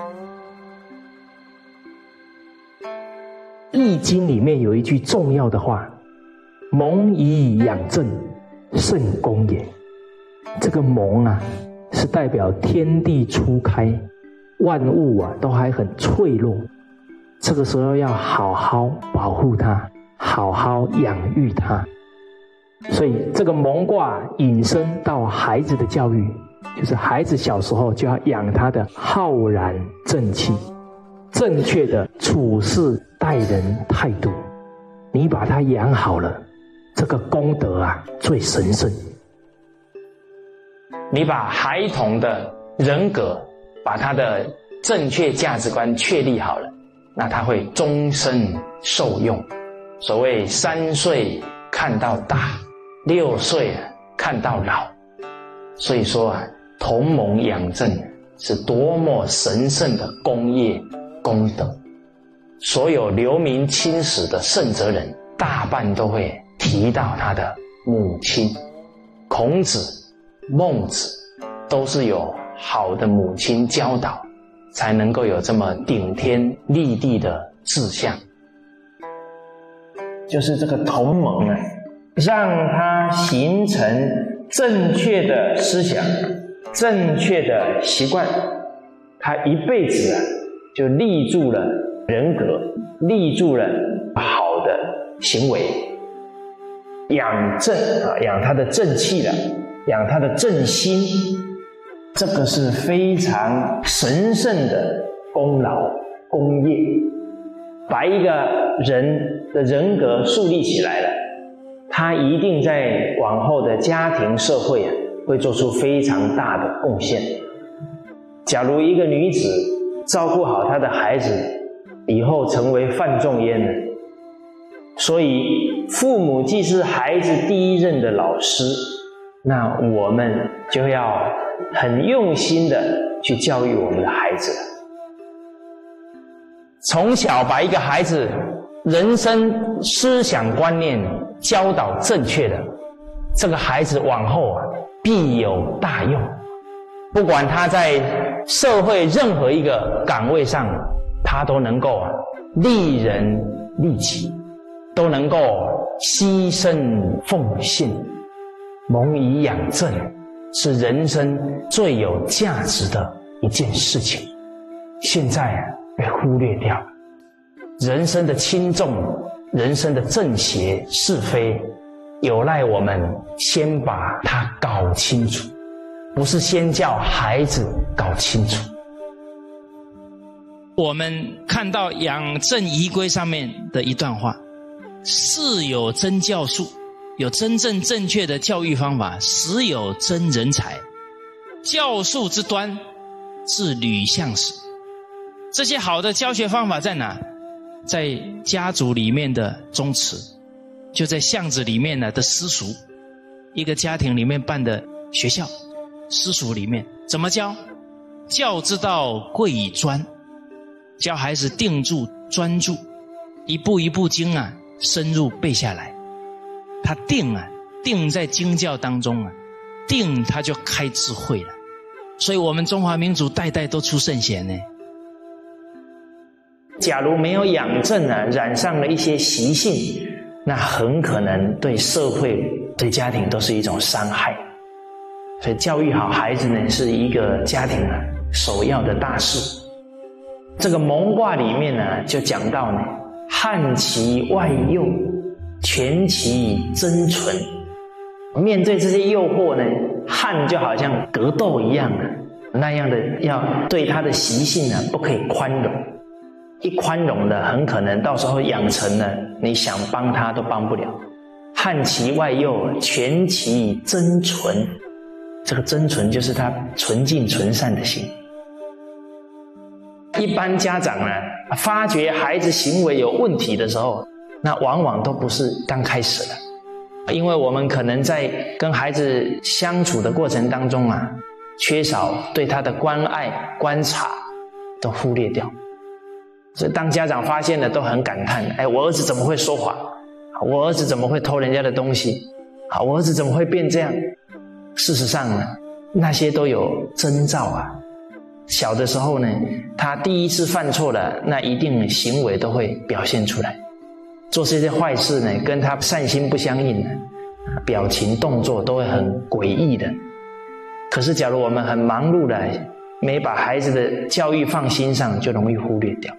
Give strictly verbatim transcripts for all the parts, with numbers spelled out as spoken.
易经里面有一句重要的话，蒙以养正，圣功也。这个蒙啊，是代表天地初开，万物啊都还很脆弱，这个时候要好好保护它，好好养育它。所以这个蒙卦引申到孩子的教育，就是孩子小时候就要养他的浩然正气，正确的处事待人态度，你把他养好了，这个功德啊最神圣。你把孩童的人格，把他的正确价值观确立好了，那他会终身受用。所谓三岁看到大，六岁看到老。所以说啊，同盟养正是多么神圣的功业功德。所有留名青史的圣哲人，大半都会提到他的母亲。孔子、孟子都是有好的母亲教导，才能够有这么顶天立地的志向。就是这个同盟啊，让他形成正确的思想，正确的习惯，他一辈子啊就立住了人格，立住了好的行为，养正啊，养他的正气了，养他的正心，这个是非常神圣的功劳功业。把一个人的人格树立起来了，他一定在往后的家庭社会啊，会做出非常大的贡献。假如一个女子照顾好她的孩子，以后成为范仲淹了。所以父母既是孩子第一任的老师，那我们就要很用心的去教育我们的孩子。从小把一个孩子人生思想观念教导正确的，这个孩子往后啊必有大用。不管他在社会任何一个岗位上，他都能够啊利人利己，都能够牺牲奉献。蒙以养正是人生最有价值的一件事情，现在啊被忽略掉。人生的轻重，人生的正邪是非，有赖我们先把它搞清楚，不是先叫孩子搞清楚。 我们看到养正仪规上面的一段话，是有真教术，有真正正确的教育方法，实有真人才。教术之端，是履象史。这些好的教学方法在哪？在家族里面的宗祠，就在巷子里面呢的私塾，一个家庭里面办的学校，私塾里面怎么教？教之道贵以专，教孩子定住专注，一步一步经啊深入背下来。他定啊定在经教当中啊，定他就开智慧了。所以我们中华民族代代都出圣贤呢。 假如没有养正啊，染上了一些习性，那很可能对社会对家庭都是一种伤害。所以教育好孩子呢，是一个家庭啊首要的大事。这个蒙卦里面呢就讲到呢，汉其外诱，全其真存。面对这些诱惑呢，汉就好像格斗一样啊，那样的要对他的习性呢不可以宽容。一宽容的，很可能到时候养成了，你想帮他都帮不了。汉其外诱，全其真存。这个真存就是他纯净纯善的心。一般家长呢，发觉孩子行为有问题的时候，那往往都不是刚开始的，因为我们可能在跟孩子相处的过程当中啊，缺少对他的关爱观察，都忽略掉。所以当家长发现了都很感叹，哎，我儿子怎么会说谎？我儿子怎么会偷人家的东西？我儿子怎么会变这样？事实上呢，那些都有征兆啊， 小的时候呢，他第一次犯错了，那一定行为都会表现出来，做这些坏事呢，跟他善心不相应的，表情动作都会很诡异的。可是假如我们很忙碌的，没把孩子的教育放心上，就容易忽略掉。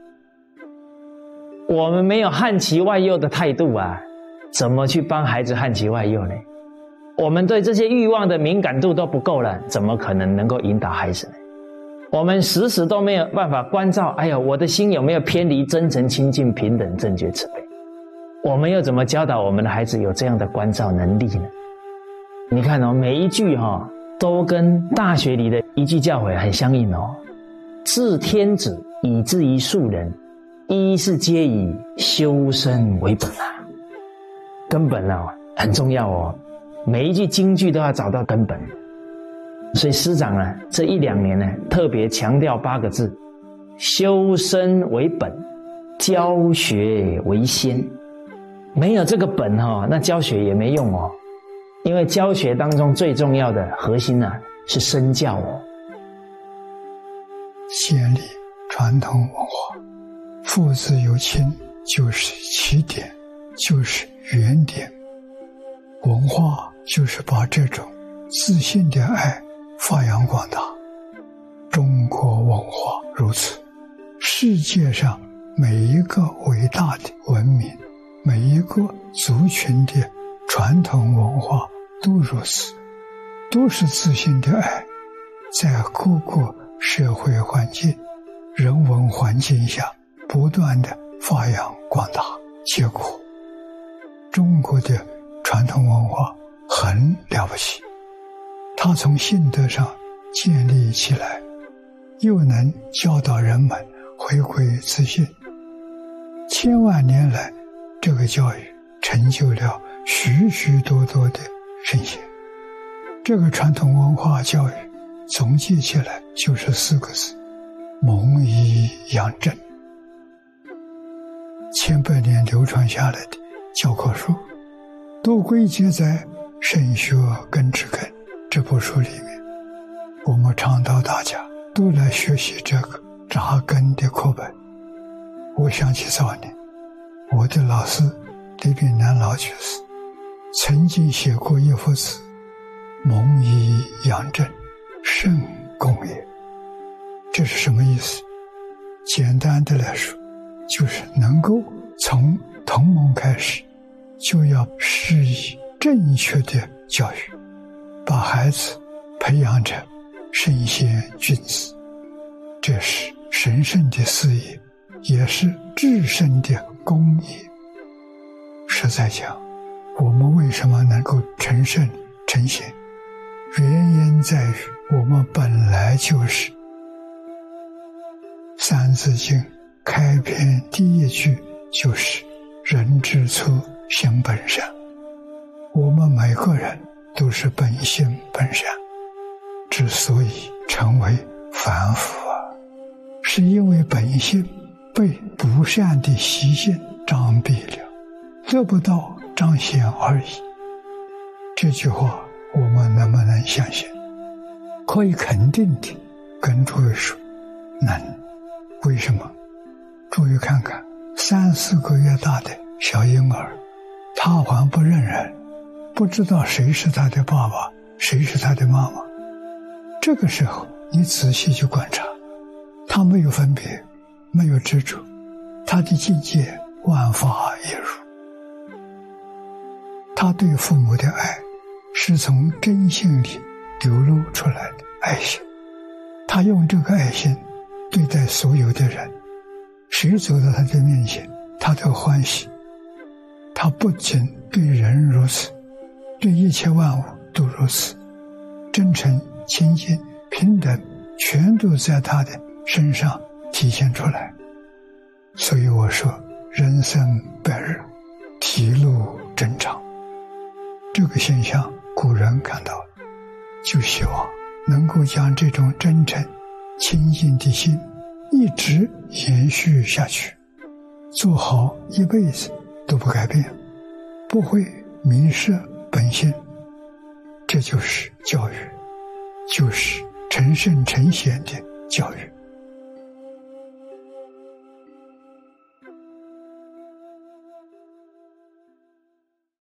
我们没有汉其外诱的态度啊，怎么去帮孩子汉其外诱呢？我们对这些欲望的敏感度都不够了，怎么可能能够引导孩子呢？我们时时都没有办法关照，哎呀，我的心有没有偏离真诚、清净、平等、正觉、慈悲？我们又怎么教导我们的孩子有这样的关照能力呢？你看哦，每一句哈、哦、都跟大学里的一句教诲很相应哦。治天子以至于庶人，一是皆以修身为本啊，根本啊很重要哦。每一句金句都要找到根本。所以师长啊，这一两年呢，特别强调八个字：修身为本，教学为先。没有这个本哦，那教学也没用哦。因为教学当中最重要的核心啊，是身教哦。 建立传统文化，父子有亲就是起点，就是原点。文化就是把这种自信的爱发扬光大。中国文化如此，世界上每一个伟大的文明，每一个族群的传统文化都如此，都是自信的爱，在各个社会环境、人文环境下不断的发扬光大。结果，中国的传统文化很了不起，它从性德上建立起来，又能教导人们回归自信。千万年来，这个教育成就了许许多多的圣贤。这个传统文化教育总结起来就是四个字：蒙以养正。千百年流传下来的教科书，都归结在《圣学根之根》这部书里面。我们倡导大家都来学习这个扎根的课本。我想起早年我的老师李炳南老居士曾经写过一幅字：蒙以养正，圣功也。这是什么意思？简单的来说，就是能够从同盟开始，就要施以正确的教育，把孩子培养成圣贤君子。这是神圣的事业，也是至圣的功业。实在讲，我们为什么能够成圣成贤，原因在于我们本来就是《三字经》开篇第一句就是人之初性本善。我们每个人都是本性本善，之所以成为凡夫啊，是因为本性被不善的习性障蔽了，得不到彰显而已。这句话我们能不能相信？可以肯定的跟诸位说，能。为什么？诸位看看，三四个月大的小婴儿，他还不认人，不知道谁是他的爸爸，谁是他的妈妈。这个时候你仔细去观察，他没有分别，没有执着，他的境界万法一如。他对父母的爱是从真心里流露出来的爱心，他用这个爱心对待所有的人，谁走到他的面前，他都欢喜。他不仅对人如此，对一切万物都如此，真诚、亲近、平等，全都在他的身上体现出来。所以我说，人生百日，体路真长。这个现象古人看到了，就希望能够将这种真诚亲近的心一直延续下去，做好一辈子都不改变，不会迷失本性。这就是教育，就是成圣成贤的教育。